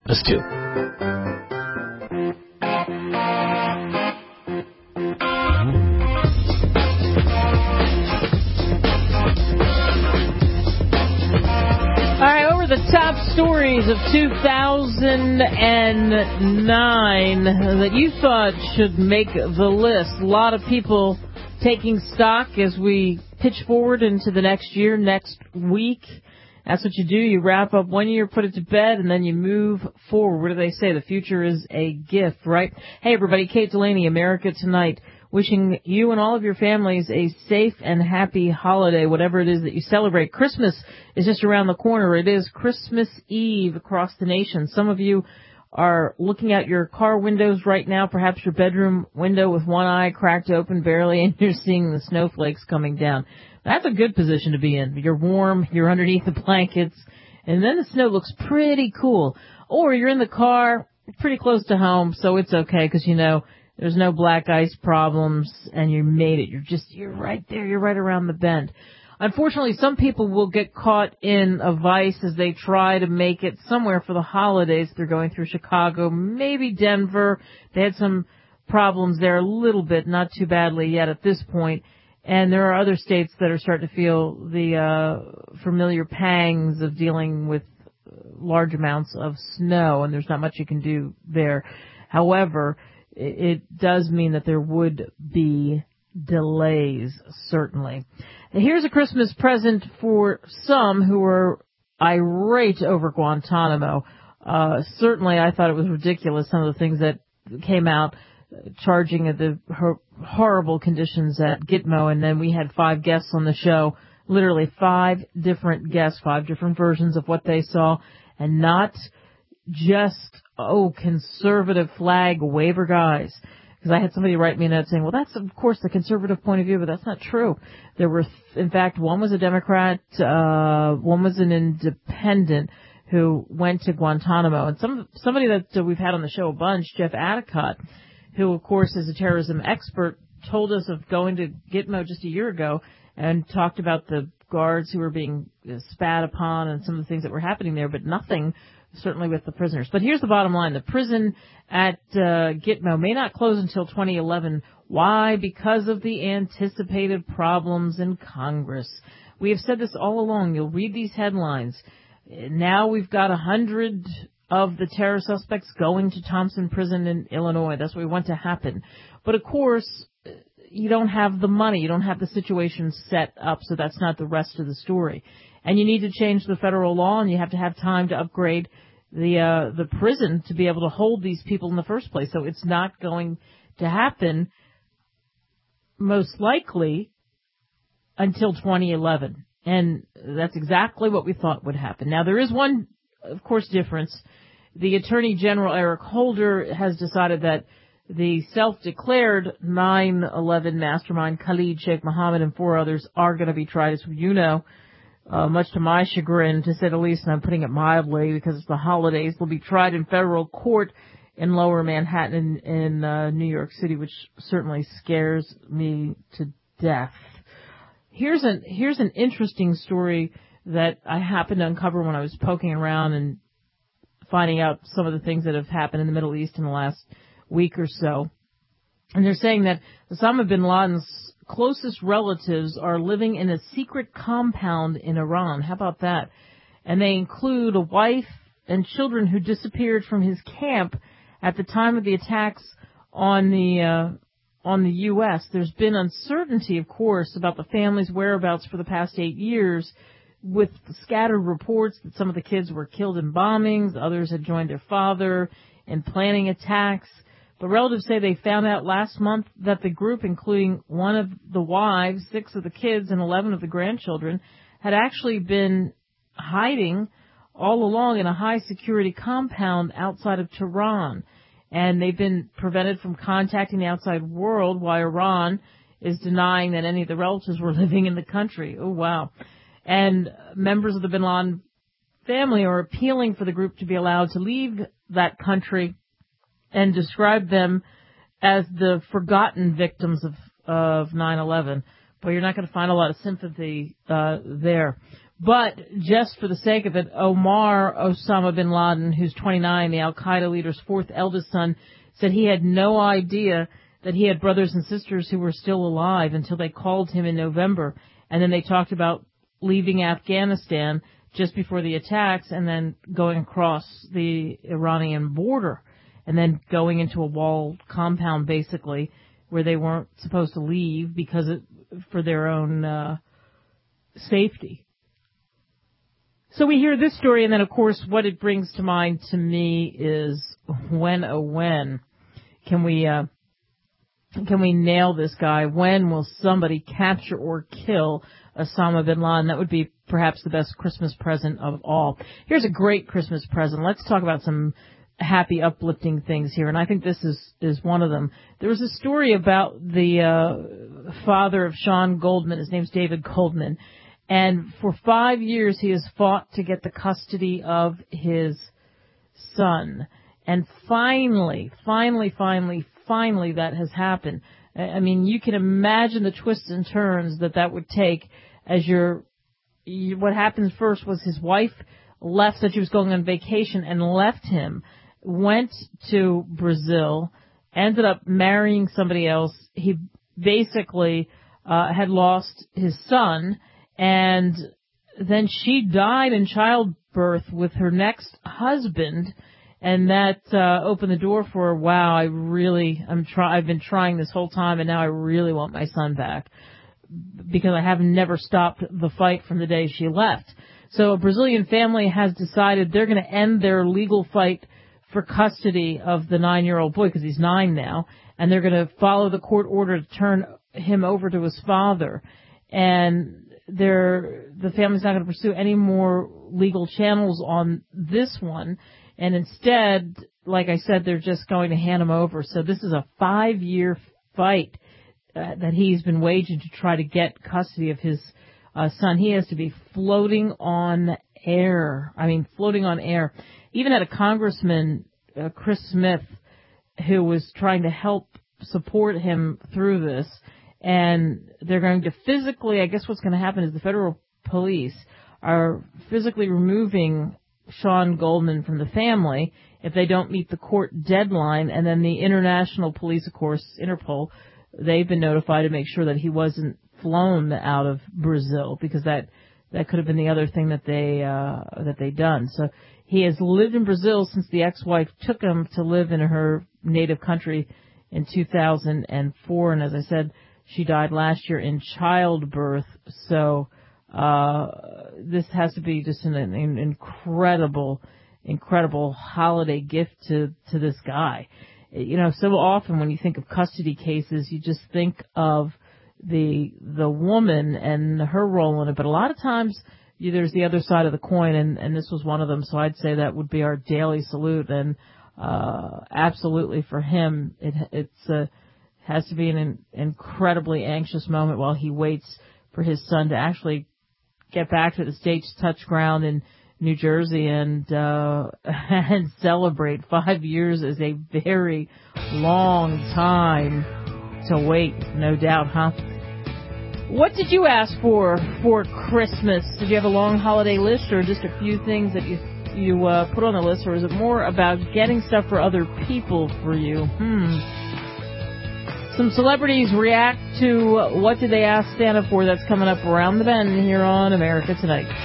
Us too. All right, over the top stories of 2009 that you thought should make the list. A lot of people taking stock as we pitch forward into the next year, next week. That's what you do. You wrap up one year, put it to bed, and then you move forward. What do they say? The future is a gift, right? Hey, everybody, Kate Delaney, America Tonight, wishing you and all of your families a safe and happy holiday, whatever it is that you celebrate. Christmas is just around the corner. It is Christmas Eve across the nation. Some of you are looking out your car windows right now, perhaps your bedroom window with one eye cracked open barely, and you're seeing the snowflakes coming down. That's a good position to be in. You're warm, you're underneath the blankets, and then the snow looks pretty cool. Or you're in the car pretty close to home, so it's okay because, you know, there's no black ice problems, and you made it. You're right there. You're right around the bend. Unfortunately, some people will get caught in a vice as they try to make it somewhere for the holidays. They're going through Chicago, maybe Denver. They had some problems there a little bit, not too badly yet at this point. And there are other states that are starting to feel the familiar pangs of dealing with large amounts of snow, and there's not much you can do there. However, it does mean that there would be delays, certainly. And here's a Christmas present for some who are irate over Guantanamo. Certainly, I thought it was ridiculous, some of the things that came out, charging at the horrible conditions at Gitmo, and then we had 5 guests on the show, literally 5 different guests, 5 different versions of what they saw, and not just, conservative flag waver guys. Because I had somebody write me a note saying, well, that's, of course, the conservative point of view, but that's not true. There were, in fact, one was a Democrat, one was an independent who went to Guantanamo. And somebody that we've had on the show a bunch, Jeff Adicott, who, of course, is a terrorism expert, told us of going to Gitmo just a year ago and talked about the guards who were being spat upon and some of the things that were happening there, but nothing certainly with the prisoners. But here's the bottom line. The prison at Gitmo may not close until 2011. Why? Because of the anticipated problems in Congress. We have said this all along. You'll read these headlines. Now we've got 100 of the terror suspects going to Thompson Prison in Illinois. That's what we want to happen. But, of course, you don't have the money. You don't have the situation set up, so that's not the rest of the story. And you need to change the federal law, and you have to have time to upgrade the prison to be able to hold these people in the first place. So it's not going to happen, most likely, until 2011. And that's exactly what we thought would happen. Now, there is one, of course, difference. The Attorney General, Eric Holder, has decided that the self-declared 9/11 mastermind, Khalid Sheikh Mohammed, and 4 others are going to be tried, as you know. Much to my chagrin, to say the least, and I'm putting it mildly because it's the holidays. They'll be tried in federal court in Lower Manhattan in New York City, which certainly scares me to death. Here's an interesting story that I happened to uncover when I was poking around and finding out some of the things that have happened in the Middle East in the last week or so. And they're saying that Osama bin Laden's closest relatives are living in a secret compound in Iran. How about that? And they include a wife and children who disappeared from his camp at the time of the attacks on the U.S. There's been uncertainty, of course, about the family's whereabouts for the past 8 years, with scattered reports that some of the kids were killed in bombings, others had joined their father in planning attacks. But relatives say they found out last month that the group, including one of the wives, 6 of the kids, and 11 of the grandchildren, had actually been hiding all along in a high-security compound outside of Tehran. And they've been prevented from contacting the outside world while Iran is denying that any of the relatives were living in the country. Oh, wow. And members of the bin Laden family are appealing for the group to be allowed to leave that country and describe them as the forgotten victims of 9/11. But you're not going to find a lot of sympathy there. But just for the sake of it, Omar Osama bin Laden, who's 29, the al-Qaeda leader's fourth eldest son, said he had no idea that he had brothers and sisters who were still alive until they called him in November. And then they talked about leaving Afghanistan just before the attacks and then going across the Iranian border and then going into a walled compound, basically, where they weren't supposed to leave because for their own safety. So we hear this story, and then, of course, what it brings to mind to me is when, oh, when can we nail this guy? When will somebody capture or kill Osama bin Laden? That would be perhaps the best Christmas present of all. Here's a great Christmas present. Let's talk about some happy, uplifting things here, and I think this is one of them. There was a story about the father of Sean Goldman. His name's David Goldman. And for 5 years, he has fought to get the custody of his son. And finally, that has happened. I mean, you can imagine the twists and turns that would take as what happened first was his wife left, said she was going on vacation and left him, went to Brazil, ended up marrying somebody else. He basically had lost his son. And then she died in childbirth with her next husband, and that opened the door for, wow, I've been trying this whole time, and now I really want my son back because I have never stopped the fight from the day she left. So a Brazilian family has decided they're going to end their legal fight for custody of the 9-year-old boy, because he's 9 now, and they're going to follow the court order to turn him over to his father. And the family's not going to pursue any more legal channels on this one, and instead, like I said, they're just going to hand him over. So this is a 5-year fight that he's been waging to try to get custody of his son. He has to be floating on air. Even had a congressman, Chris Smith, who was trying to help support him through this. And they're going to physically, I guess what's going to happen is the federal police are physically removing Sean Goldman from the family if they don't meet the court deadline. And then the international police, of course, Interpol, they've been notified to make sure that he wasn't flown out of Brazil, because that could have been the other thing that they done. So he has lived in Brazil since the ex-wife took him to live in her native country in 2004. And as I said, she died last year in childbirth, so this has to be just an incredible holiday gift to this guy. You know, so often when you think of custody cases, you just think of the woman and her role in it, but a lot of times there's the other side of the coin, and this was one of them. So I'd say that would be our daily salute, and absolutely for him, it's has to be an incredibly anxious moment while he waits for his son to actually get back to the state's touch ground in New Jersey and celebrate. 5 years is a very long time to wait, no doubt, huh? What did you ask for Christmas? Did you have a long holiday list, or just a few things that you put on the list, or is it more about getting stuff for other people for you? Some celebrities react to What Did They Ask Santa For? That's coming up around the bend here on America Tonight.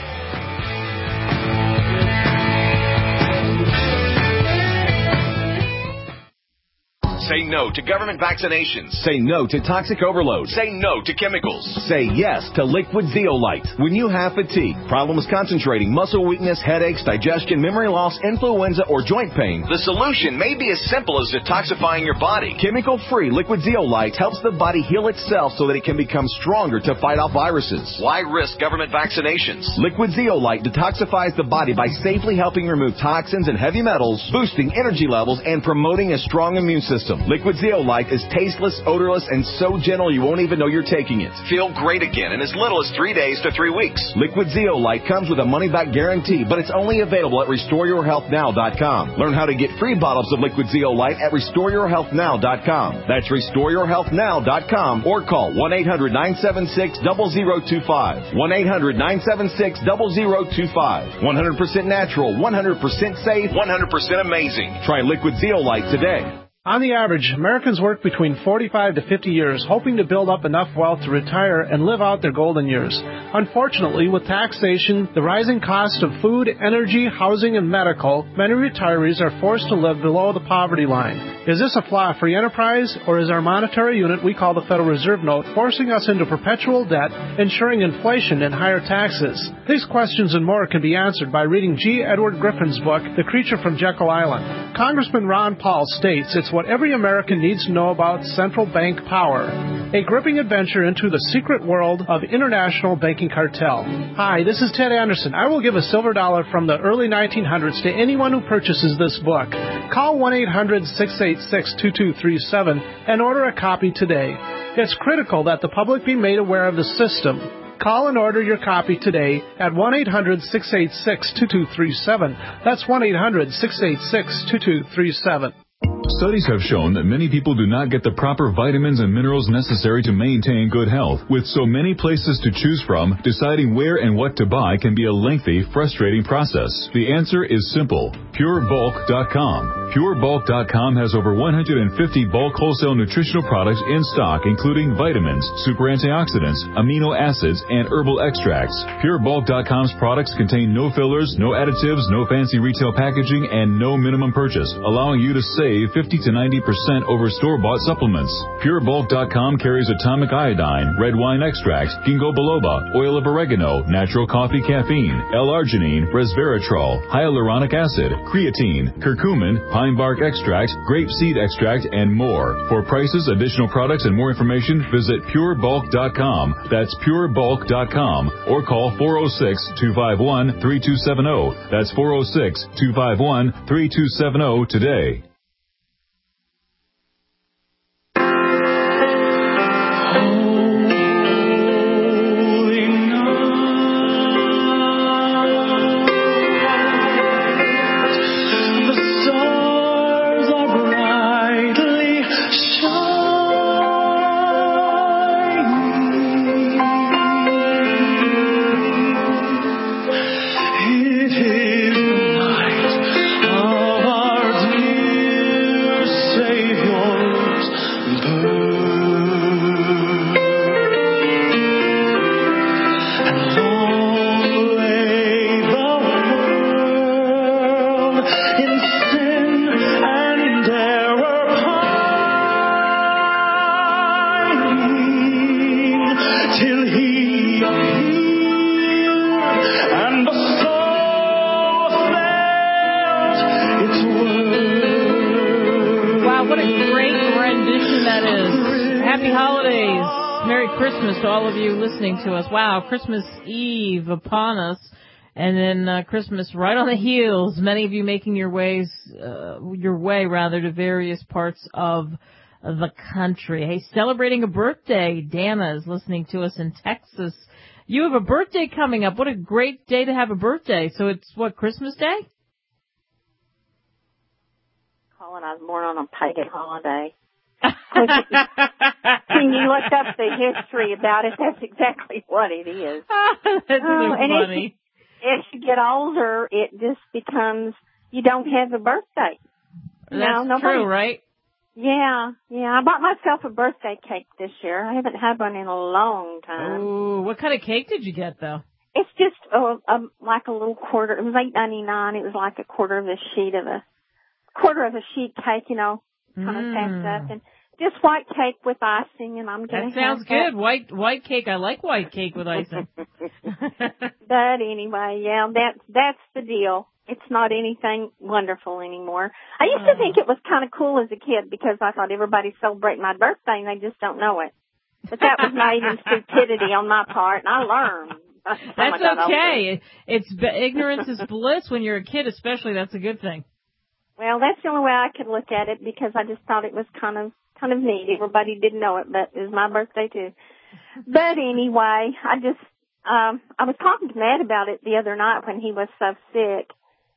Say no to government vaccinations. Say no to toxic overload. Say no to chemicals. Say yes to Liquid Zeolite. When you have fatigue, problems concentrating, muscle weakness, headaches, digestion, memory loss, influenza, or joint pain, the solution may be as simple as detoxifying your body. Chemical-free Liquid Zeolite helps the body heal itself so that it can become stronger to fight off viruses. Why risk government vaccinations? Liquid Zeolite detoxifies the body by safely helping remove toxins and heavy metals, boosting energy levels, and promoting a strong immune system. awesome. Liquid Zeolite is tasteless, odorless, and so gentle you won't even know you're taking it. Feel great again in as little as 3 days to 3 weeks. Liquid Zeolite comes with a money-back guarantee, but it's only available at RestoreYourHealthNow.com. Learn how to get free bottles of Liquid Zeolite at RestoreYourHealthNow.com. That's RestoreYourHealthNow.com or call 1-800-976-0025. 1-800-976-0025. 100% natural, 100% safe, 100% amazing. Try Liquid Zeolite today. On the average, Americans work between 45 to 50 years hoping to build up enough wealth to retire and live out their golden years. Unfortunately, with taxation, the rising cost of food, energy, housing, and medical, many retirees are forced to live below the poverty line. Is this a flaw-free enterprise, or is our monetary unit we call the Federal Reserve Note forcing us into perpetual debt, ensuring inflation and higher taxes? These questions and more can be answered by reading G. Edward Griffin's book, The Creature from Jekyll Island. Congressman Ron Paul states it's what every American needs to know about central bank power. A gripping adventure into the secret world of international banking cartel. Hi, this is Ted Anderson. I will give a silver dollar from the early 1900s to anyone who purchases this book. Call 1-800-686-2237 and order a copy today. It's critical that the public be made aware of the system. Call and order your copy today at 1-800-686-2237. That's 1-800-686-2237. Studies have shown that many people do not get the proper vitamins and minerals necessary to maintain good health. With so many places to choose from, deciding where and what to buy can be a lengthy, frustrating process. The answer is simple. PureBulk.com. PureBulk.com has over 150 bulk wholesale nutritional products in stock, including vitamins, super antioxidants, amino acids, and herbal extracts. PureBulk.com's products contain no fillers, no additives, no fancy retail packaging, and no minimum purchase, allowing you to save 50 to 90% over store-bought supplements. PureBulk.com carries atomic iodine, red wine extract, ginkgo biloba, oil of oregano, natural coffee caffeine, L-arginine, resveratrol, hyaluronic acid, creatine, curcumin, pine bark extract, grape seed extract, and more. For prices, additional products, and more information, visit PureBulk.com. That's PureBulk.com. Or call 406-251-3270. That's 406-251-3270 today. To us. Wow, Christmas Eve upon us, and then Christmas right on the heels. Many of you making your way to various parts of the country. Hey, celebrating a birthday. Dana is listening to us in Texas. You have a birthday coming up. What a great day to have a birthday. So it's what, Christmas Day? Colin, I was born on a pagan holiday. When you look up the history about it, that's exactly what it is. That's so funny. As you get older, it just becomes, you don't have a birthday. That's true, right? Yeah. I bought myself a birthday cake this year. I haven't had one in a long time. Ooh, what kind of cake did you get, though? It's just like a little quarter. It was $8.99. It was like a quarter of a sheet cake, kind of packed up, and just white cake with icing. And I'm gonna. That sounds good. White cake. I like white cake with icing. But anyway, yeah, that's the deal. It's not anything wonderful anymore. I used to think it was kind of cool as a kid because I thought everybody celebrated my birthday and they just don't know it. But that was naivety and stupidity on my part, and I learned. That's okay. Ignorance is bliss when you're a kid, especially. That's a good thing. Well, that's the only way I could look at it because I just thought it was kind of neat. Everybody didn't know it, but it was my birthday too. But anyway, I was talking to Matt about it the other night when he was so sick.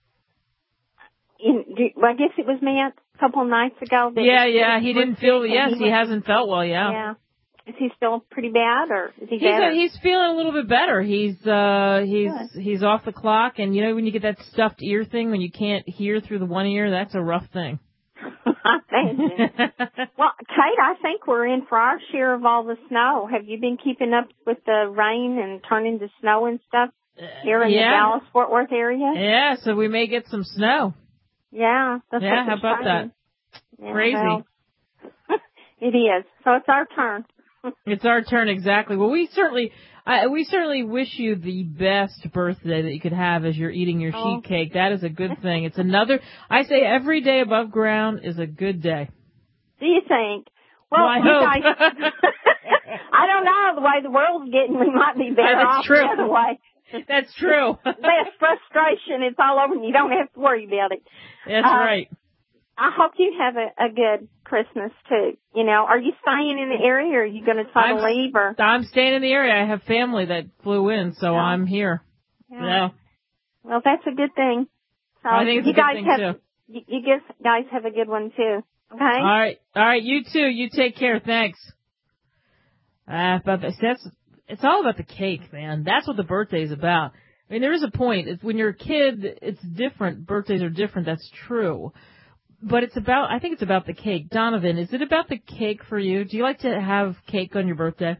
I guess it was Matt a couple of nights ago. Yeah, he didn't feel, he hasn't felt well, Yeah. Is he still pretty bad, or is he better? He's feeling a little bit better. He's off the clock, and you know when you get that stuffed ear thing when you can't hear through the one ear, that's a rough thing. Thank you. Well, Kate, I think we're in for our share of all the snow. Have you been keeping up with the rain and turning to snow and stuff here in the Dallas-Fort Worth area? Yeah, so we may get some snow. Yeah. How about that? Yeah, crazy. Well, it is. So it's our turn. It's our turn, exactly. Well, we certainly wish you the best birthday that you could have as you're eating your sheet cake. That is a good thing. It's I say every day above ground is a good day. Do you think? Well, I hope. Guys, I don't know. The way the world's getting, we might be better off the other way. That's true. Less frustration. It's all over and you don't have to worry about it. That's right. I hope you have a good Christmas, too. You know, are you staying in the area, or are you going to try to leave? Or I'm staying in the area. I have family that flew in, so I'm here. Yeah. Well, that's a good thing. So I think it's a good thing, too. You guys have a good one, too. Okay? All right. You, too. You take care. Thanks. But it's all about the cake, man. That's what the birthday is about. I mean, there is a point. When you're a kid, it's different. Birthdays are different. That's true. But I think it's about the cake. Donovan, is it about the cake for you? Do you like to have cake on your birthday?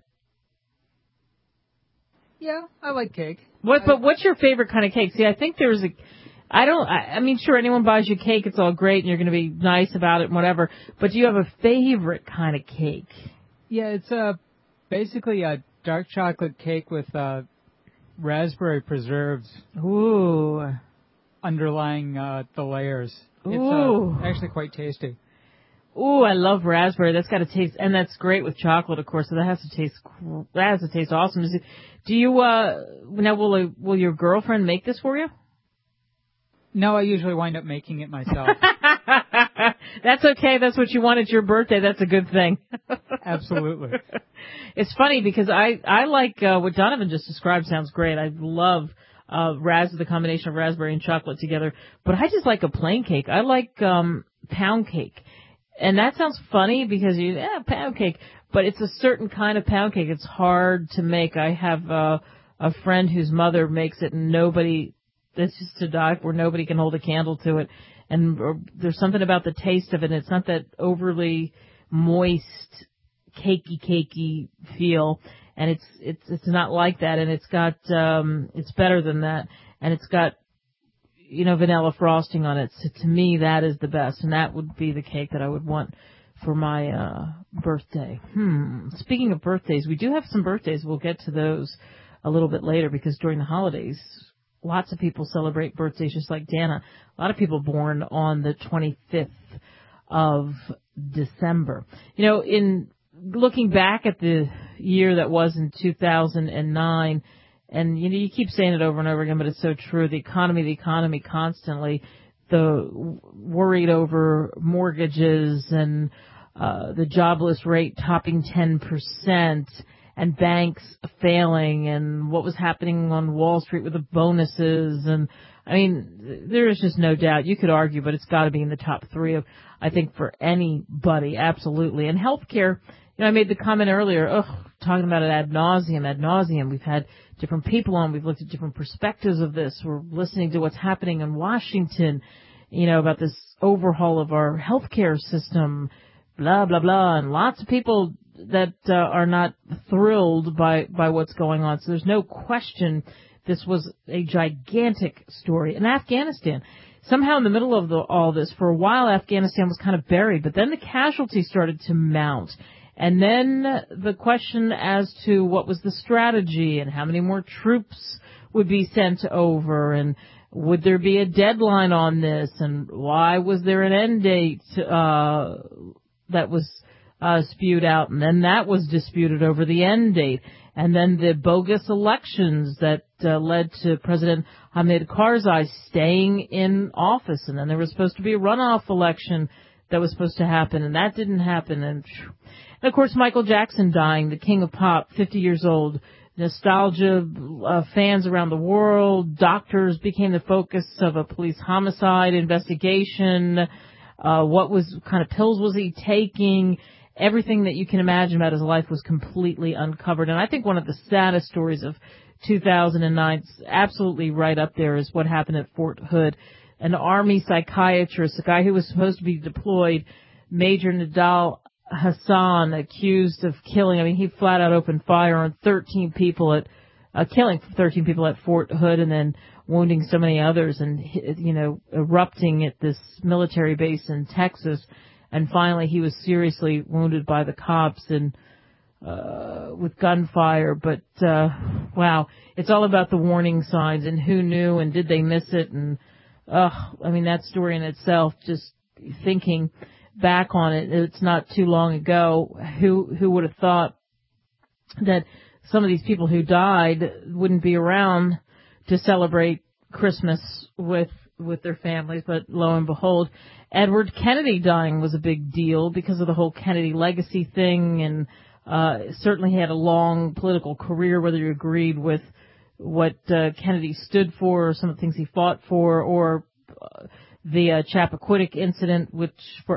Yeah, I like cake. But what's your favorite kind of cake? See, I think I mean, sure, anyone buys you cake, it's all great, and you're going to be nice about it and whatever. But do you have a favorite kind of cake? Yeah, it's basically a dark chocolate cake with raspberry preserves. Ooh. Underlying the layers. Ooh. It's actually quite tasty. Ooh, I love raspberry. That's got to taste, and that's great with chocolate, of course. So that has to taste awesome. Do you now will your girlfriend make this for you? No, I usually wind up making it myself. That's okay. That's what you want at your birthday. That's a good thing. Absolutely. It's funny because I like what Donovan just described. Sounds great. I love the combination of raspberry and chocolate together. But I just like a plain cake. I like pound cake. And that sounds funny because pound cake. But it's a certain kind of pound cake. It's hard to make. I have a friend whose mother makes it, and it's just to die for. Nobody can hold a candle to it. And there's something about the taste of it. And it's not that overly moist, cakey feel. And it's not like that. And it's got, it's better than that. And it's got, vanilla frosting on it. So to me, that is the best. And that would be the cake that I would want for my, birthday. Speaking of birthdays, we do have some birthdays. We'll get to those a little bit later because during the holidays, lots of people celebrate birthdays just like Dana. A lot of people born on the 25th of December. In looking back at the year that was in 2009, and you keep saying it over and over again, but it's so true. The economy constantly, the worried over mortgages and the jobless rate topping 10%. And banks failing, and what was happening on Wall Street with the bonuses, and I mean, there is just no doubt. You could argue, but it's got to be in the top three of, I think, for anybody, absolutely. And healthcare, I made the comment earlier, talking about it ad nauseum. We've had different people on. We've looked at different perspectives of this. We're listening to what's happening in Washington, about this overhaul of our healthcare system, blah blah blah, and lots of people that are not thrilled by what's going on. So there's no question this was a gigantic story. In Afghanistan, somehow in the middle of all this, for a while Afghanistan was kind of buried, but then the casualties started to mount. And then the question as to what was the strategy and how many more troops would be sent over, and would there be a deadline on this, and why was there an end date that was spewed out, and then that was disputed over the end date. And then the bogus elections that led to President Hamid Karzai staying in office. And then there was supposed to be a runoff election that was supposed to happen, and that didn't happen. And of course, Michael Jackson dying, the king of pop, 50 years old. Nostalgia, fans around the world, doctors became the focus of a police homicide investigation. What kind of pills was he taking? Everything that you can imagine about his life was completely uncovered. And I think one of the saddest stories of 2009, absolutely right up there, is what happened at Fort Hood. An Army psychiatrist, a guy who was supposed to be deployed, Major Nadal Hassan, accused of killing. I mean, he flat out opened fire on 13 people killing 13 people at Fort Hood and then wounding so many others and, erupting at this military base in Texas. And finally, he was seriously wounded by the cops and with gunfire. But wow, it's all about the warning signs and who knew and did they miss it. And that story in itself, just thinking back on it, it's not too long ago. Who would have thought that some of these people who died wouldn't be around to celebrate Christmas with their families? But lo and behold, Edward Kennedy dying was a big deal because of the whole Kennedy legacy thing, and certainly he had a long political career, whether you agreed with what Kennedy stood for or some of the things he fought for, or the Chappaquiddick incident, which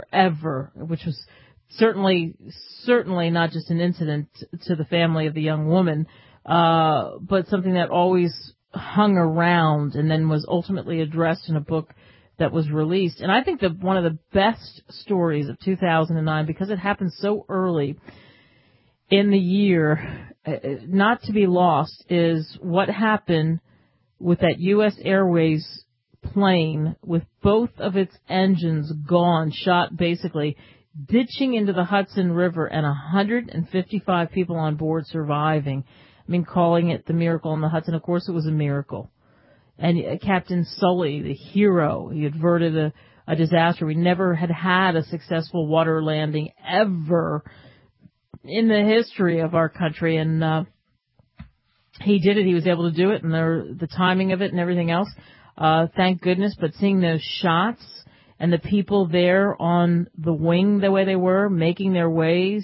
was certainly not just an incident to the family of the young woman, but something that always hung around and then was ultimately addressed in a book that was released. And I think that one of the best stories of 2009, because it happened so early in the year, not to be lost, is what happened with that U.S. Airways plane with both of its engines gone, shot basically, ditching into the Hudson River, and 155 people on board surviving. I mean, calling it the miracle on the Hudson. Of course, it was a miracle. And Captain Sully, the hero, he averted a disaster. We never had a successful water landing ever in the history of our country. And he did it. He was able to do it, and the timing of it and everything else. Thank goodness. But seeing those shots and the people there on the wing the way they were, making their way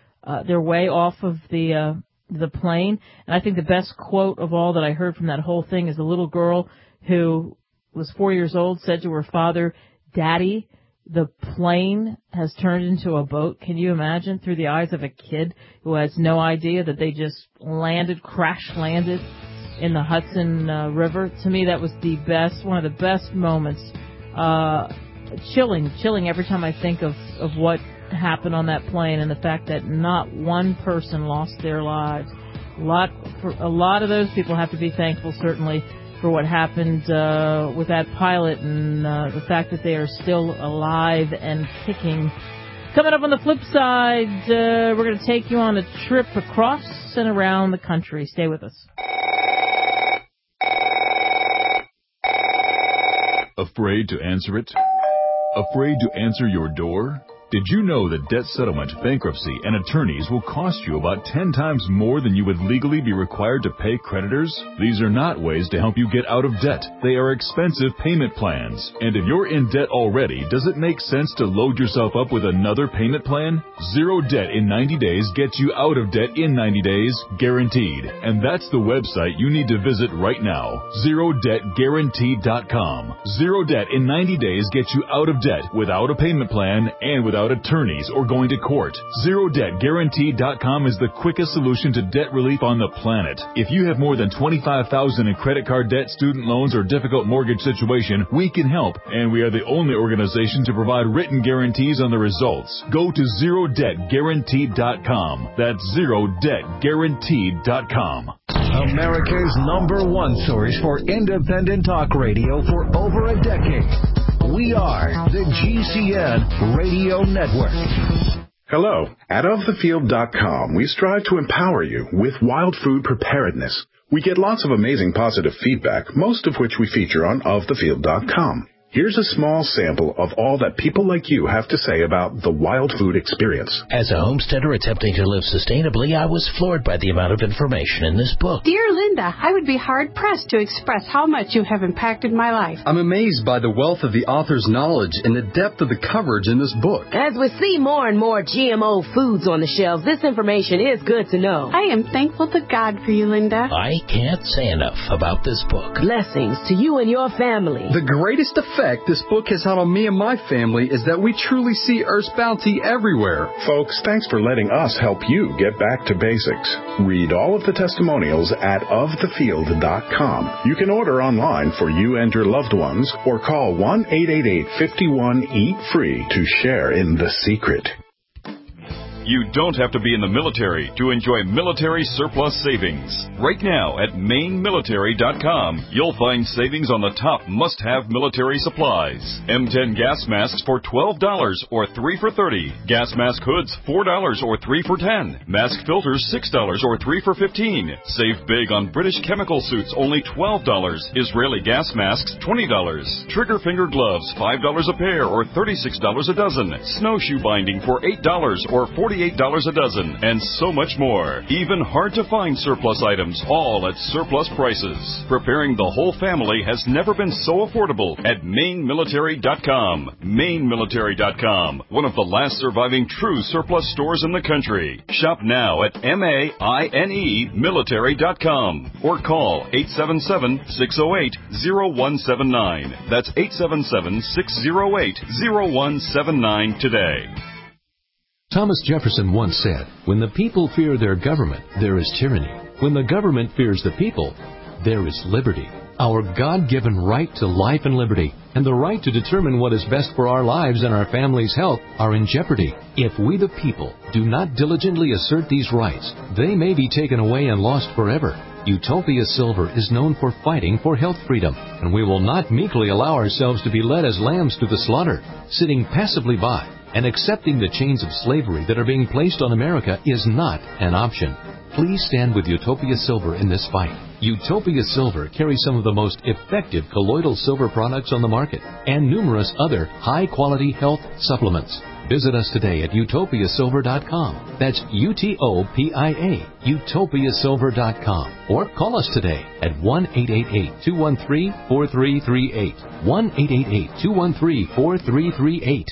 off of the plane. And I think the best quote of all that I heard from that whole thing is a little girl who was 4 years old said to her father, "Daddy, the plane has turned into a boat." Can you imagine? Through the eyes of a kid who has no idea that they just crash landed in the Hudson River. To me, that was one of the best moments. Chilling every time I think of what happened on that plane, and the fact that not one person lost their lives. A lot of those people have to be thankful, certainly, for what happened with that pilot, and the fact that they are still alive and kicking. Coming up on the flip side, we're going to take you on a trip across and around the country. Stay with us. Afraid to answer it? Afraid to answer your door? Did you know that debt settlement, bankruptcy, and attorneys will cost you about 10 times more than you would legally be required to pay creditors? These are not ways to help you get out of debt. They are expensive payment plans. And if you're in debt already, does it make sense to load yourself up with another payment plan? Zero Debt in 90 Days gets you out of debt in 90 days, guaranteed. And that's the website you need to visit right now, ZeroDebtGuaranteed.com. Zero Debt in 90 Days gets you out of debt without a payment plan and without attorneys or going to court. ZeroDebtGuaranteed.com is the quickest solution to debt relief on the planet. If you have more than $25,000 in credit card debt, student loans, or difficult mortgage situation, we can help, and we are the only organization to provide written guarantees on the results. Go to ZeroDebtGuaranteed.com. That's ZeroDebtGuaranteed.com. America's #1 source for independent talk radio for over a decade. We are the GCN Radio Network. Hello. At OfTheField.com, we strive to empower you with wild food preparedness. We get lots of amazing positive feedback, most of which we feature on OfTheField.com. Here's a small sample of all that people like you have to say about the Wild Food experience. As a homesteader attempting to live sustainably, I was floored by the amount of information in this book. Dear Linda, I would be hard-pressed to express how much you have impacted my life. I'm amazed by the wealth of the author's knowledge and the depth of the coverage in this book. As we see more and more GMO foods on the shelves, this information is good to know. I am thankful to God for you, Linda. I can't say enough about this book. Blessings to you and your family. The greatest effect this book has had on me and my family is that we truly see Earth's bounty everywhere. Folks, thanks for letting us help you get back to basics. Read all of the testimonials at ofthefield.com. You can order online for you and your loved ones or call 1-888-51-EAT-FREE to share in the secret. You don't have to be in the military to enjoy military surplus savings. Right now at MaineMilitary.com, you'll find savings on the top must-have military supplies. M10 gas masks for $12 or 3 for $30. Gas mask hoods $4 or 3 for $10. Mask filters $6 or 3 for $15. Save big on British chemical suits, only $12. Israeli gas masks $20. Trigger finger gloves $5 a pair or $36 a dozen. Snowshoe binding for $8 or $48 a dozen, and so much more. Even hard-to-find surplus items, all at surplus prices. Preparing the whole family has never been so affordable at MaineMilitary.com. MaineMilitary.com, one of the last surviving true surplus stores in the country. Shop now at MAINE Military.com or call 877-608-0179. That's 877-608-0179 today. Thomas Jefferson once said, "When the people fear their government, there is tyranny. When the government fears the people, there is liberty." Our God-given right to life and liberty and the right to determine what is best for our lives and our family's health are in jeopardy. If we the people do not diligently assert these rights, they may be taken away and lost forever. Utopia Silver is known for fighting for health freedom, and we will not meekly allow ourselves to be led as lambs to the slaughter, sitting passively by. And accepting the chains of slavery that are being placed on America is not an option. Please stand with Utopia Silver in this fight. Utopia Silver carries some of the most effective colloidal silver products on the market and numerous other high-quality health supplements. Visit us today at utopiasilver.com. That's UTOPIA, utopiasilver.com. Or call us today at 1-888-213-4338. 1-888-213-4338.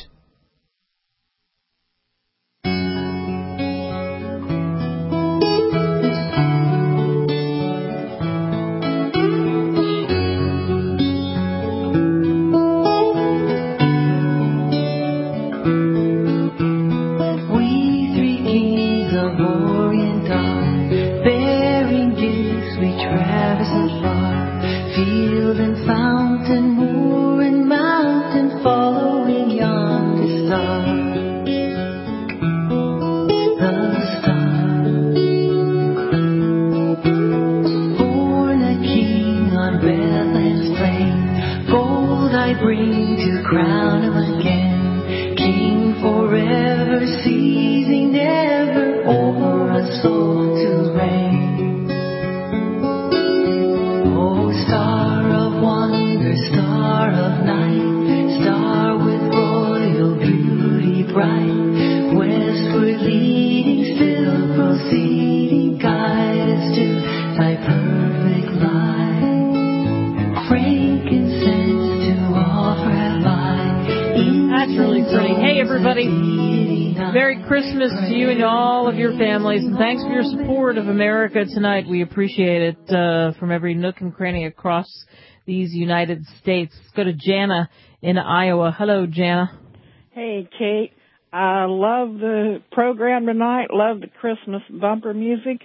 To you and all of your families, and thanks for your support of America tonight. We appreciate it from every nook and cranny across these United States. Let's go to Jana in Iowa. Hello, Jana. Hey, Kate. I love the program tonight. Love the Christmas bumper music.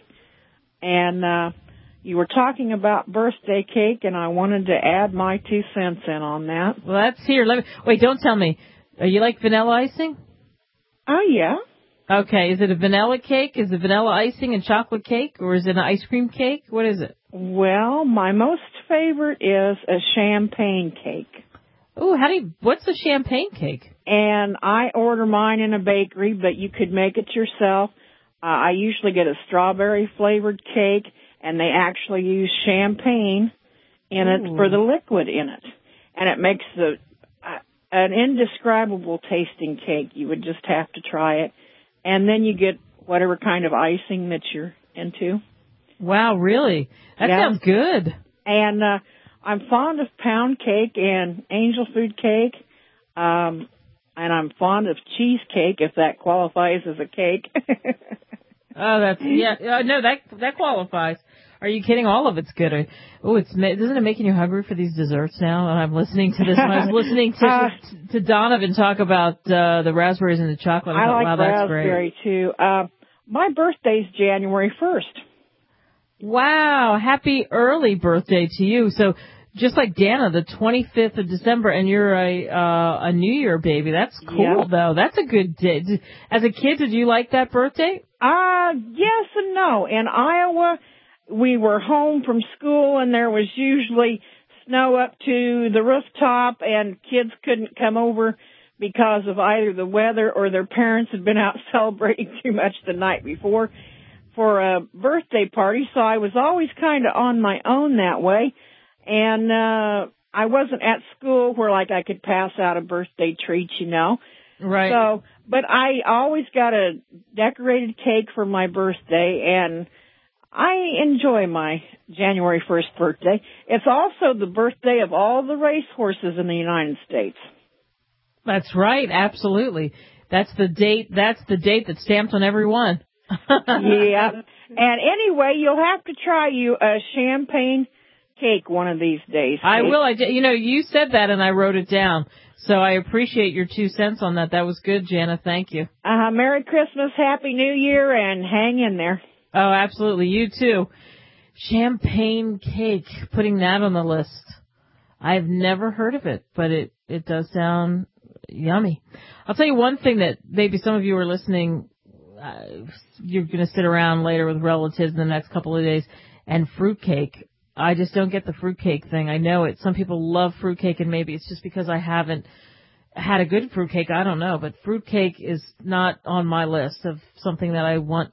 And you were talking about birthday cake, and I wanted to add my 2 cents in on that. Well, let's hear. Wait, don't tell me. You like vanilla icing? Oh, yeah. Okay, is it a vanilla cake? Is it vanilla icing and chocolate cake? Or is it an ice cream cake? What is it? Well, my most favorite is a champagne cake. Ooh, what's a champagne cake? And I order mine in a bakery, but you could make it yourself. I usually get a strawberry-flavored cake, and they actually use champagne in it for the liquid in it. And it makes an indescribable tasting cake. You would just have to try it. And then you get whatever kind of icing that you're into. Wow, really? That sounds good. And I'm fond of pound cake and angel food cake. And I'm fond of cheesecake, if that qualifies as a cake. Oh, no, that qualifies. Are you kidding? All of it's good. Isn't it making you hungry for these desserts now? And I'm listening to this. I was listening to Donovan talk about the raspberries and the chocolate. I like wow, raspberry that's great. too. My birthday's January 1st. Wow, happy early birthday to you. So just like Dana, the 25th of December, and you're a New Year baby. That's cool, though. That's a good day. As a kid, did you like that birthday? Yes and no. In Iowa, we were home from school, and there was usually snow up to the rooftop, and kids couldn't come over because of either the weather or their parents had been out celebrating too much the night before for a birthday party. So I was always kind of on my own that way. And I wasn't at school where, like, I could pass out a birthday treat, you know. Right. So, but I always got a decorated cake for my birthday, and I enjoy my January 1st birthday. It's also the birthday of all the racehorses in the United States. That's right, absolutely. That's the date that's stamped on every one. Yeah. And anyway, you'll have to try you a champagne cake one of these days. I will. You said that and I wrote it down. So I appreciate your 2 cents on that. That was good, Jana. Thank you. Merry Christmas, Happy New Year, and hang in there. Oh, absolutely. You too. Champagne cake. Putting that on the list. I've never heard of it, but it does sound yummy. I'll tell you one thing that maybe some of you are listening, you're going to sit around later with relatives in the next couple of days, and fruitcake. I just don't get the fruitcake thing. I know it. Some people love fruitcake, and maybe it's just because I haven't had a good fruitcake. I don't know, but fruitcake is not on my list of something that I want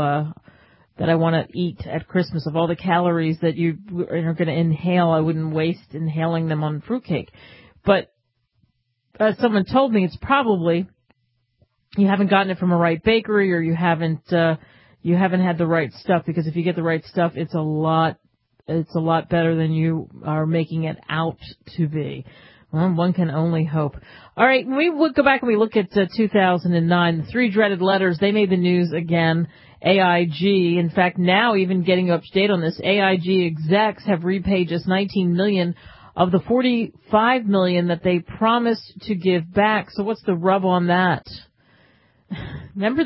to eat at Christmas. Of all the calories that you are going to inhale, I wouldn't waste inhaling them on fruitcake. But as someone told me, it's probably you haven't gotten it from a right bakery, or you haven't had the right stuff. Because if you get the right stuff, it's a lot better than you are making it out to be. Well, one can only hope. All right, we would go back and we look at 2009. The 3 dreaded letters, they made the news again. AIG, in fact, now even getting up to date on this, AIG execs have repaid just $19 million of the $45 million that they promised to give back. So what's the rub on that? Remember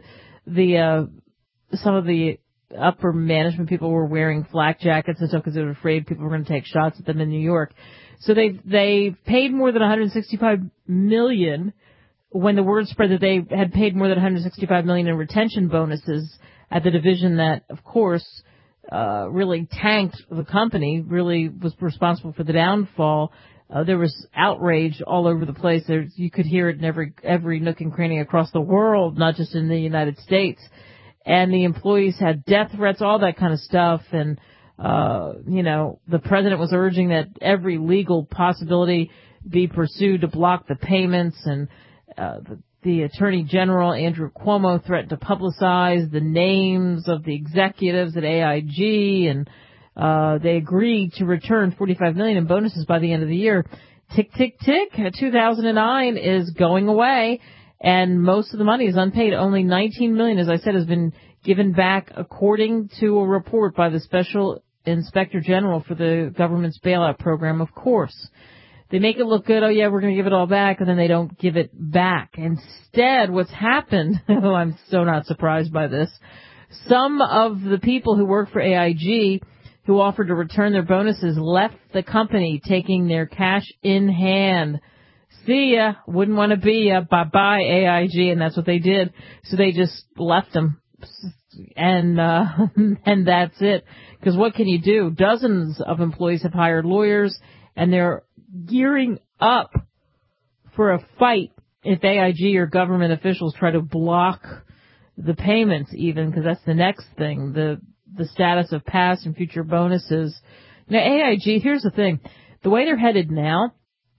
some of the upper management people were wearing flak jackets and stuff because they were afraid people were going to take shots at them in New York. So they paid more than $165 million when the word spread that they had paid more than $165 million in retention bonuses at the division that, of course, really tanked the company, really was responsible for the downfall. There was outrage all over the place. You could hear it in every nook and cranny across the world, not just in the United States. And the employees had death threats, all that kind of stuff. And, the president was urging that every legal possibility be pursued to block the payments. And the Attorney General, Andrew Cuomo, threatened to publicize the names of the executives at AIG. And they agreed to return $45 million in bonuses by the end of the year. Tick, tick, tick. 2009 is going away. And most of the money is unpaid. Only $19 million, as I said, has been given back, according to a report by the Special Inspector General for the government's bailout program. Of course, they make it look good. Oh, yeah, we're going to give it all back, and then they don't give it back. Instead, what's happened, I'm so not surprised by this, some of the people who work for AIG who offered to return their bonuses left the company, taking their cash in hand. See ya. Wouldn't want to be ya. Bye-bye, AIG. And that's what they did. So they just left them. And that's it. Because what can you do? Dozens of employees have hired lawyers, and they're gearing up for a fight if AIG or government officials try to block the payments even, because that's the next thing, the status of past and future bonuses. Now, AIG, here's the thing. The way they're headed now,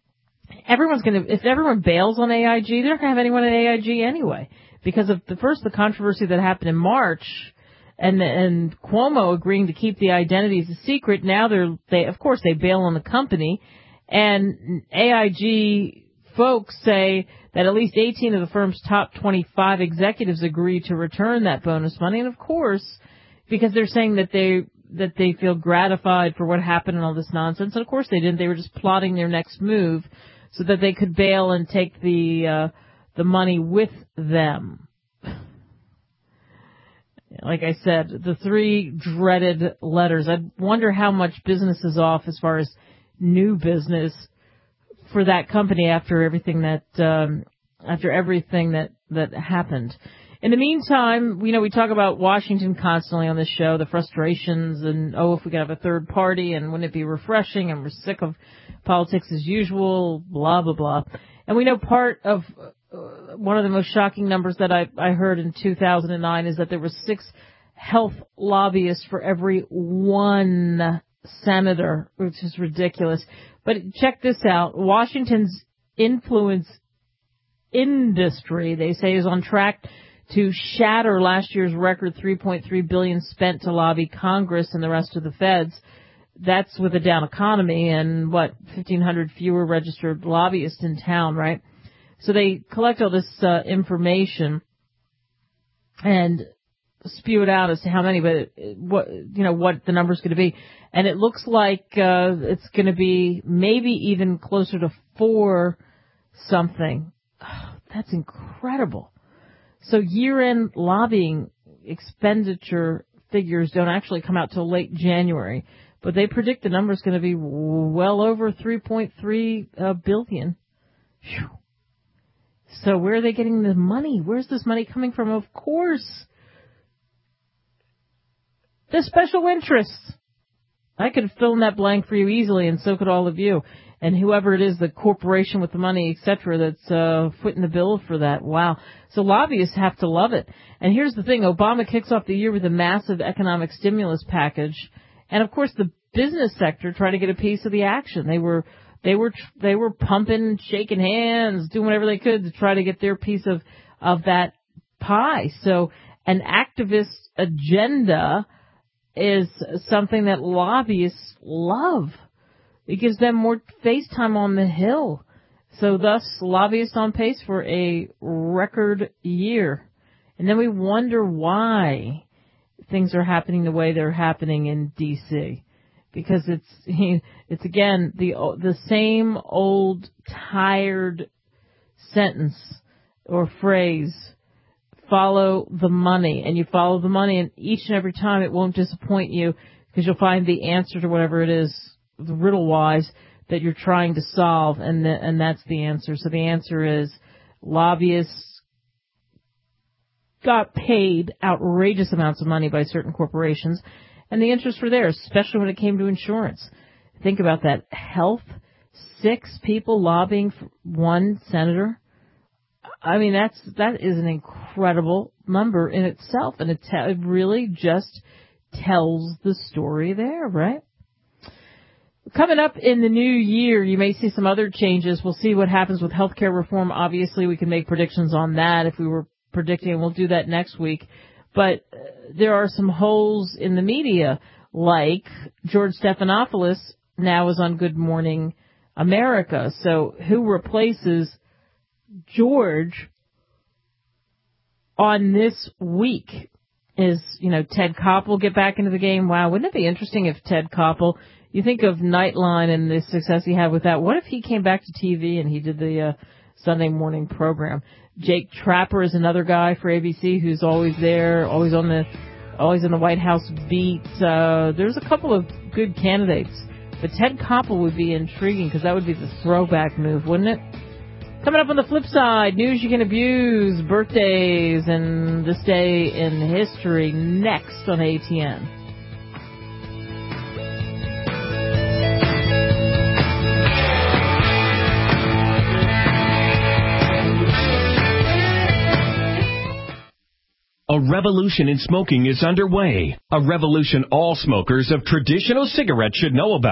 if everyone bails on AIG, they're not going to have anyone at AIG anyway. Because of the controversy that happened in March and Cuomo agreeing to keep the identities a secret, now they bail on the company. And AIG folks say that at least 18 of the firm's top 25 executives agreed to return that bonus money. And of course, because they're saying that they feel gratified for what happened and all this nonsense. And of course they didn't. They were just plotting their next move so that they could bail and take the money with them. Like I said, the 3 dreaded letters. I wonder how much business is off as far as new business for that company after everything that happened. In the meantime, we talk about Washington constantly on this show, the frustrations and, if we could have a third party and wouldn't it be refreshing, and we're sick of politics as usual, blah, blah, blah. And we know part of one of the most shocking numbers that I heard in 2009 is that there were 6 health lobbyists for every 1 senator, which is ridiculous. But check this out. Washington's influence industry, they say, is on track to shatter last year's record $3.3 billion spent to lobby Congress and the rest of the feds. That's with a down economy and 1,500 fewer registered lobbyists in town, right? So they collect all this information and spew it out as to how many, but what the number's going to be. And it looks like it's going to be maybe even closer to 4 something. Oh, that's incredible. So year-end lobbying expenditure figures don't actually come out till late January, but they predict the number is going to be well over $3.3 billion. Whew. So where are they getting the money? Where's this money coming from? Of course, the special interests. I could fill in that blank for you easily, and so could all of you. And whoever it is, the corporation with the money, etc., that's footing the bill for that. Wow. So lobbyists have to love it. And here's the thing. Obama kicks off the year with a massive economic stimulus package. And, of course, the business sector tried to get a piece of the action. They were pumping, shaking hands, doing whatever they could to try to get their piece of that pie. So an activist agenda is something that lobbyists love. It gives them more face time on the Hill. So thus, lobbyists on pace for a record year. And then we wonder why things are happening the way they're happening in D.C. Because it's again, the same old tired sentence or phrase, follow the money. And you follow the money, and each and every time it won't disappoint you because you'll find the answer to whatever it is, riddle-wise, that you're trying to solve, and that's the answer. So the answer is lobbyists got paid outrageous amounts of money by certain corporations, and the interests were there, especially when it came to insurance. Think about that. Health, 6 people lobbying for 1 senator. I mean, that is an incredible number in itself, and it really just tells the story there, right? Coming up in the new year, you may see some other changes. We'll see what happens with healthcare reform. Obviously, we can make predictions on that if we were predicting, and we'll do that next week. But there are some holes in the media, like George Stephanopoulos now is on Good Morning America. So who replaces George on this week? Is, Ted Koppel get back into the game? Wow, wouldn't it be interesting if Ted Koppel, you think of Nightline and the success he had with that. What if he came back to TV and he did the Sunday morning program? Jake Trapper is another guy for ABC who's always there, always in the White House beat. There's a couple of good candidates, but Ted Koppel would be intriguing because that would be the throwback move, wouldn't it? Coming up on the flip side, news you can abuse, birthdays, and this day in history next on ATN. A revolution in smoking is underway. A revolution all smokers of traditional cigarettes should know about.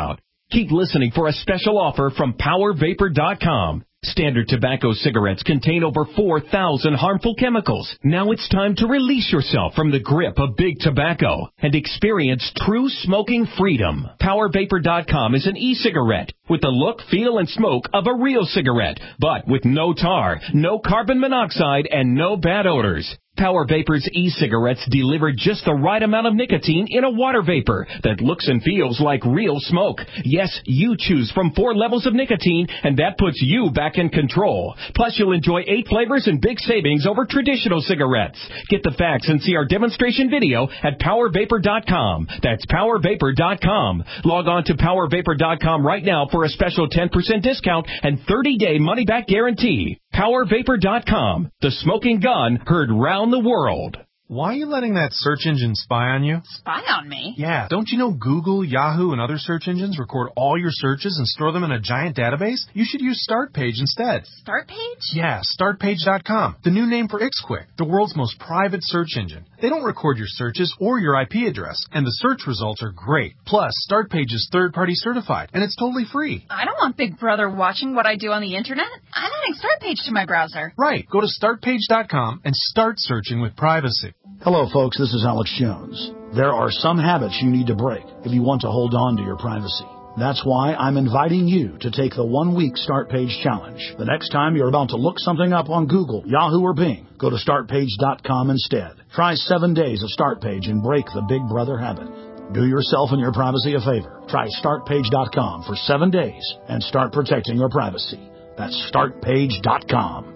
Keep listening for a special offer from PowerVapor.com. Standard tobacco cigarettes contain over 4,000 harmful chemicals. Now it's time to release yourself from the grip of big tobacco and experience true smoking freedom. PowerVapor.com is an e-cigarette with the look, feel, and smoke of a real cigarette, but with no tar, no carbon monoxide, and no bad odors. Power Vapor's e-cigarettes deliver just the right amount of nicotine in a water vapor that looks and feels like real smoke. Yes, you choose from 4 levels of nicotine, and that puts you back in control. Plus, you'll enjoy 8 flavors and big savings over traditional cigarettes. Get the facts and see our demonstration video at PowerVapor.com. That's PowerVapor.com. Log on to PowerVapor.com right now for a special 10% discount and 30-day money-back guarantee. PowerVapor.com. The smoking gun heard round the world. Why are you letting that search engine spy on you? Spy on me? Yeah. Don't you know Google, Yahoo, and other search engines record all your searches and store them in a giant database? You should use StartPage instead. StartPage? Yeah, StartPage.com. The new name for Ixquick, the world's most private search engine. They don't record your searches or your IP address, and the search results are great. Plus, StartPage is third-party certified, and it's totally free. I don't want Big Brother watching what I do on the internet. I'm adding StartPage to my browser. Right. Go to StartPage.com and start searching with privacy. Hello, folks. This is Alex Jones. There are some habits you need to break if you want to hold on to your privacy. That's why I'm inviting you to take the 1-week StartPage challenge. The next time you're about to look something up on Google, Yahoo, or Bing, go to StartPage.com instead. Try 7 days of StartPage and break the Big Brother habit. Do yourself and your privacy a favor. Try StartPage.com for 7 days and start protecting your privacy. That's StartPage.com.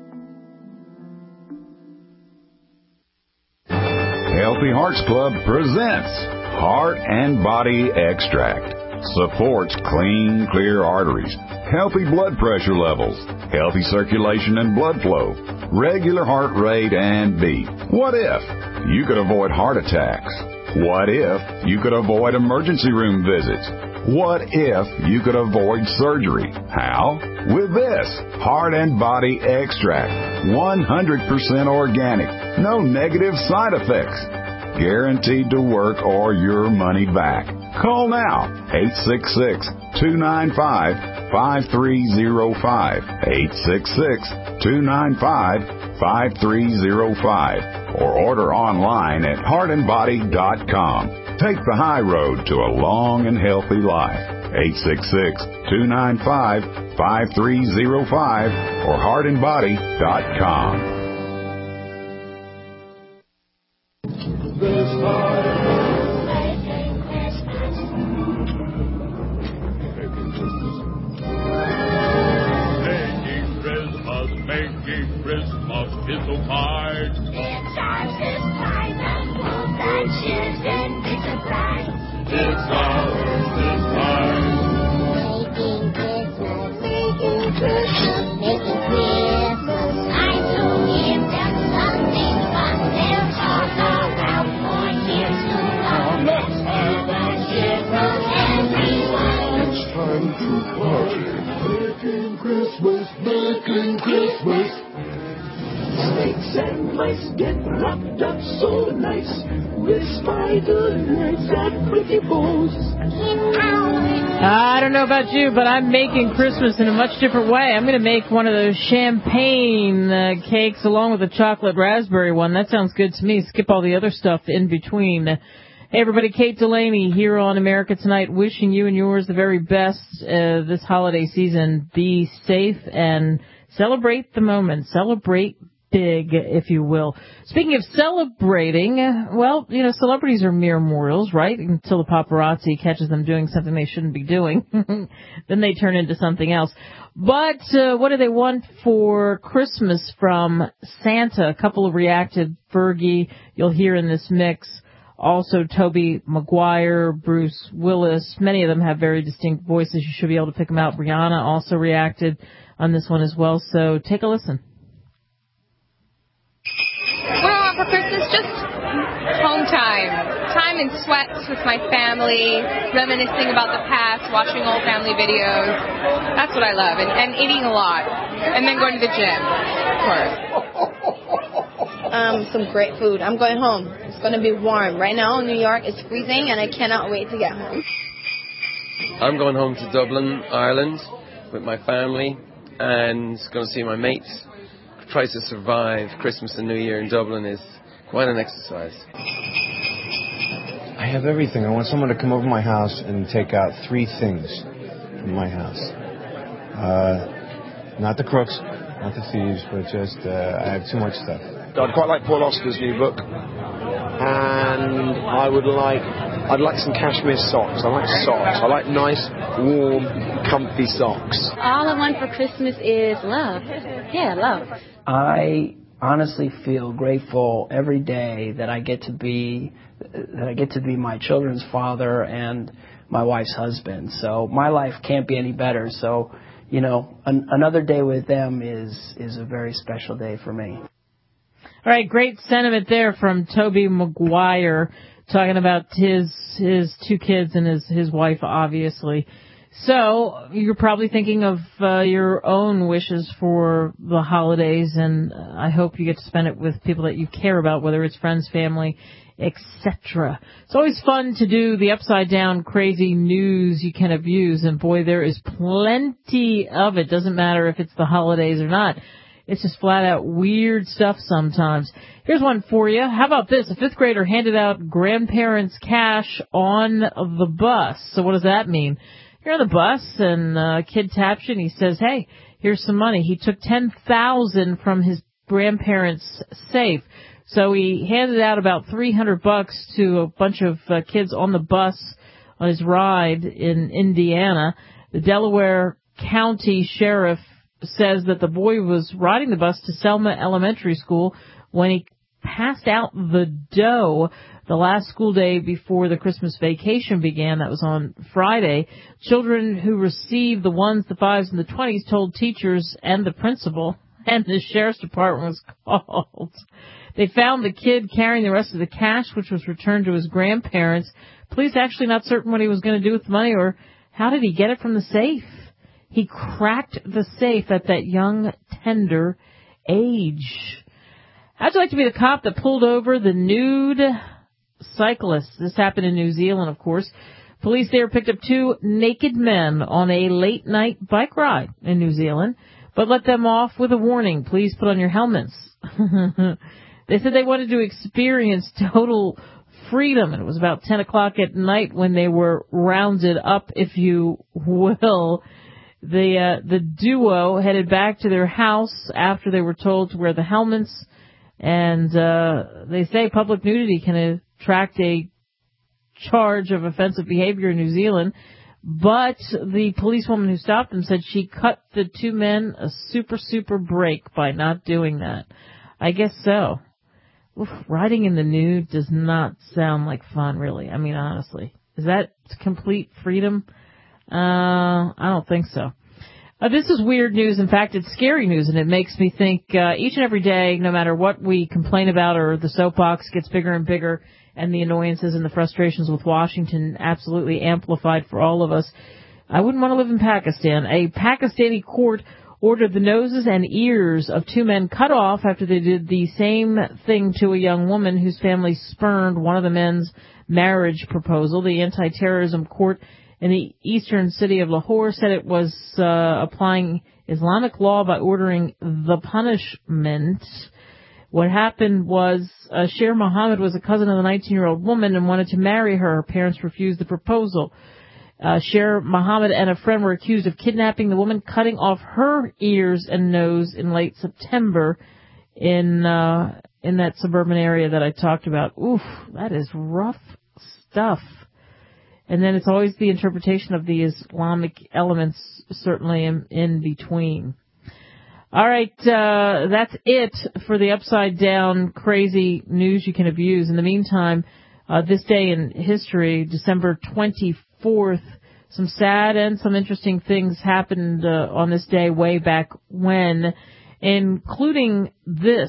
Healthy Hearts Club presents Heart and Body Extract. Supports clean, clear arteries, healthy blood pressure levels, healthy circulation and blood flow, regular heart rate and beat. What if you could avoid heart attacks? What if you could avoid emergency room visits? What if you could avoid surgery? How? With this Heart and Body Extract. 100% organic. No negative side effects. Guaranteed to work or your money back. Call now. 866-295-5305. 866-295-5305. Or order online at heartandbody.com. Take the high road to a long and healthy life. 866-295-5305 or heartandbody.com. Making Christmas is so fine. It's ours this time, and hope that cheers and big surprise. It's ours this time. Making Christmas, making Christmas, making Christmas. I told him that something fun they're all around for years to come. Let's have a cheerful everyone. It's time to party. Making Christmas, making Christmas. Snakes and mice get wrapped up so nice with spider legs and pretty bows. I don't know about you, but I'm making Christmas in a much different way. I'm going to make one of those champagne cakes along with a chocolate raspberry one. That sounds good to me. Skip all the other stuff in between. Hey, everybody, Kate Delaney here on America Tonight, wishing you and yours the very best this holiday season. Be safe and celebrate the moment. Celebrate big, if you will. Speaking of celebrating, well, you know, celebrities are mere mortals, right? Until the paparazzi catches them doing something they shouldn't be doing. Then they turn into something else. But what do they want for Christmas from Santa? A couple of reacted. Fergie, you'll hear in this mix. Also, Tobey Maguire, Bruce Willis. Many of them have very distinct voices. You should be able to pick them out. Rihanna also reacted on this one as well. So take a listen. What do I want for Christmas? Just home time. Time in sweats with my family, reminiscing about the past, watching old family videos. That's what I love. And eating a lot. And then going to the gym, of course. Some great food. I'm going home. It's going to be warm. Right now in New York, it's freezing, and I cannot wait to get home. I'm going home to Dublin, Ireland, with my family, and going to see my mates. Try to survive Christmas and New Year in Dublin is quite an exercise. I have everything. I want someone to come over my house and take out 3 things from my house. Not the crooks, not the thieves, but just I have too much stuff. I'd quite like Paul Auster's new book. And I'd like some cashmere socks. I like socks. I like nice, warm, comfy socks. All I want for Christmas is love. Yeah, love. I honestly feel grateful every day that I get to be my children's father and my wife's husband. So my life can't be any better. So, you know, another day with them is a very special day for me. All right, great sentiment there from Toby Maguire, talking about his 2 kids and his wife, obviously. So you're probably thinking of your own wishes for the holidays, and I hope you get to spend it with people that you care about, whether it's friends, family, etc. It's always fun to do the upside down crazy news you can abuse, and boy, there is plenty of it. Doesn't matter if it's the holidays or not. It's just flat out weird stuff sometimes. Here's one for you. How about this? A 5th grader handed out grandparents' cash on the bus. So what does that mean? You're on the bus and a kid taps you and he says, hey, here's some money. He took $10,000 from his grandparents' safe. So he handed out about $300 to a bunch of kids on the bus on his ride in Indiana. The Delaware County Sheriff says that the boy was riding the bus to Selma Elementary School when he passed out the dough the last school day before the Christmas vacation began. That was on Friday. Children who received the 1s, the 5s, and the 20s told teachers and the principal, and the sheriff's department was called. They found the kid carrying the rest of the cash, which was returned to his grandparents. Police actually not certain what he was going to do with the money or how did he get it from the safe. He cracked the safe at that young, tender age. How'd you like to be the cop that pulled over the nude cyclist? This happened in New Zealand, of course. Police there picked up 2 naked men on a late-night bike ride in New Zealand, but let them off with a warning. Please put on your helmets. They said they wanted to experience total freedom, and it was about 10 o'clock at night when they were rounded up, if you will. The duo headed back to their house after they were told to wear the helmets, and they say public nudity can attract a charge of offensive behavior in New Zealand, but the policewoman who stopped them said she cut the 2 men a super break by not doing that. I guess so. Oof, riding in the nude does not sound like fun, really. I mean, honestly. Is that complete freedom? I don't think so. This is weird news. In fact, it's scary news, and it makes me think each and every day, no matter what we complain about or the soapbox gets bigger and bigger and the annoyances and the frustrations with Washington absolutely amplified for all of us, I wouldn't want to live in Pakistan. A Pakistani court ordered the noses and ears of 2 men cut off after they did the same thing to a young woman whose family spurned one of the men's marriage proposal. The anti-terrorism court in the eastern city of Lahore said it was applying Islamic law by ordering the punishment. What happened was Sher Mohammed was a cousin of the 19-year-old woman and wanted to marry her. Her parents refused the proposal. Sher Mohammed and a friend were accused of kidnapping the woman, cutting off her ears and nose in late September in that suburban area that I talked about. Oof, that is rough stuff. And then it's always the interpretation of the Islamic elements, certainly in between. All right, that's it for the upside down crazy news you can abuse. In the meantime, this day in history, December 24th, some sad and some interesting things happened on this day way back when, including this.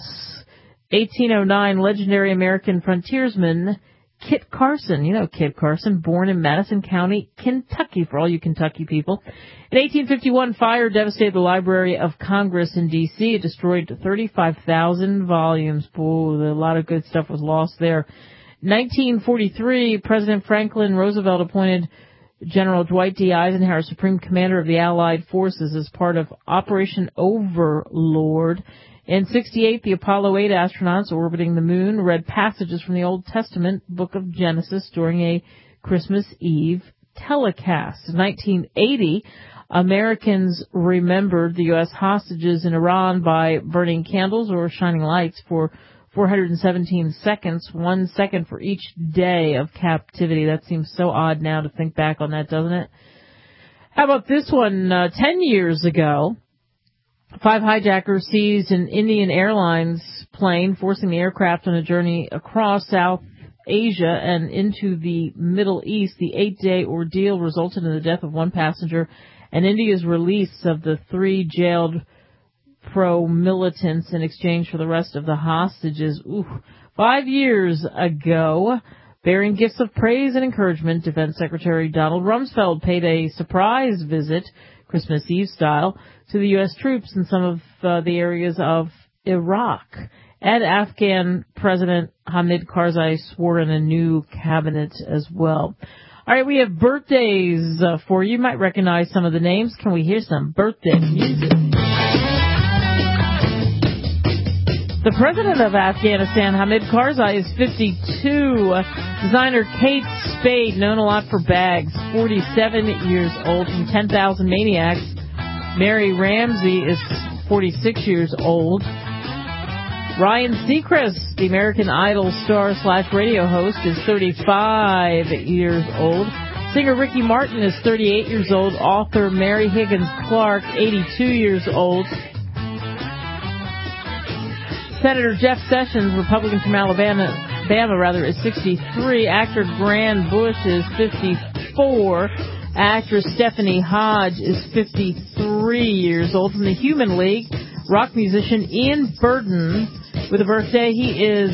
1809, legendary American frontiersman Kit Carson. You know Kit Carson, born in Madison County, Kentucky, for all you Kentucky people. In 1851, fire devastated the Library of Congress in D.C. It destroyed 35,000 volumes. Boy, a lot of good stuff was lost there. 1943, President Franklin Roosevelt appointed General Dwight D. Eisenhower, Supreme Commander of the Allied Forces, as part of Operation Overlord. In 1968, the Apollo 8 astronauts orbiting the moon read passages from the Old Testament book of Genesis during a Christmas Eve telecast. In 1980, Americans remembered the U.S. hostages in Iran by burning candles or shining lights for 417 seconds, 1 second for each day of captivity. That seems so odd now to think back on that, doesn't it? How about this one? 10 years ago, 5 hijackers seized an Indian Airlines plane, forcing the aircraft on a journey across South Asia and into the Middle East. The 8-day ordeal resulted in the death of 1 passenger and India's release of the 3 jailed pro-militants in exchange for the rest of the hostages. 5 years ago, bearing gifts of praise and encouragement, Defense Secretary Donald Rumsfeld paid a surprise visit, Christmas Eve style, to the U.S. troops in some of the areas of Iraq. And Afghan President Hamid Karzai swore in a new cabinet as well. All right, we have birthdays for you. You might recognize some of the names. Can we hear some birthday music? The president of Afghanistan, Hamid Karzai, is 52. Designer Kate Spade, known a lot for bags, 47 years old. From 10,000 Maniacs, Mary Ramsey is 46 years old. Ryan Seacrest, the American Idol star/radio host, is 35 years old. Singer Ricky Martin is 38 years old. Author Mary Higgins Clark, 82 years old. Senator Jeff Sessions, Republican from Alabama, is 63. Actor Gran Bush is 54. Actress Stephanie Hodge is 53 years old. From the Human League, rock musician Ian Burden with a birthday. He is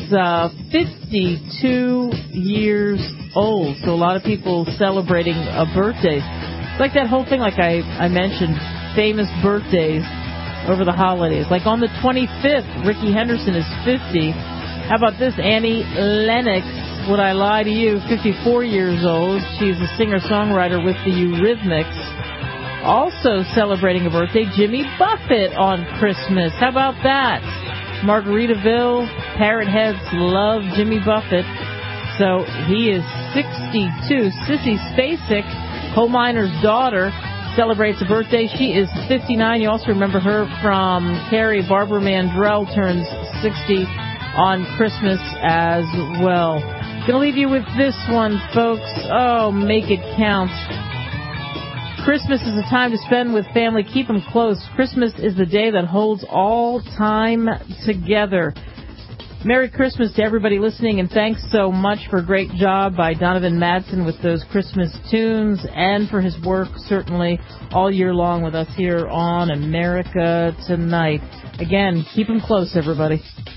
52 years old. So a lot of people celebrating birthdays. It's like that whole thing, like I mentioned, famous birthdays over the holidays. Like on the 25th, Ricky Henderson is 50. How about this? Annie Lennox, Would I Lie to You, 54 years old. She's a singer-songwriter with the Eurythmics. Also celebrating a birthday, Jimmy Buffett on Christmas. How about that? Margaritaville Parrot Heads love Jimmy Buffett. So he is 62. Sissy Spacek, coal miner's daughter, celebrates a birthday. She is 59. You also remember her from Carrie. Barbara Mandrell turns 60 on Christmas as well. Gonna leave you with this one, folks. Oh, make it count. Christmas is a time to spend with family. Keep them close. Christmas is the day that holds all time together. Merry Christmas to everybody listening, and thanks so much for a great job by Donovan Madsen with those Christmas tunes, and for his work, certainly, all year long with us here on America Tonight. Again, keep them close, everybody.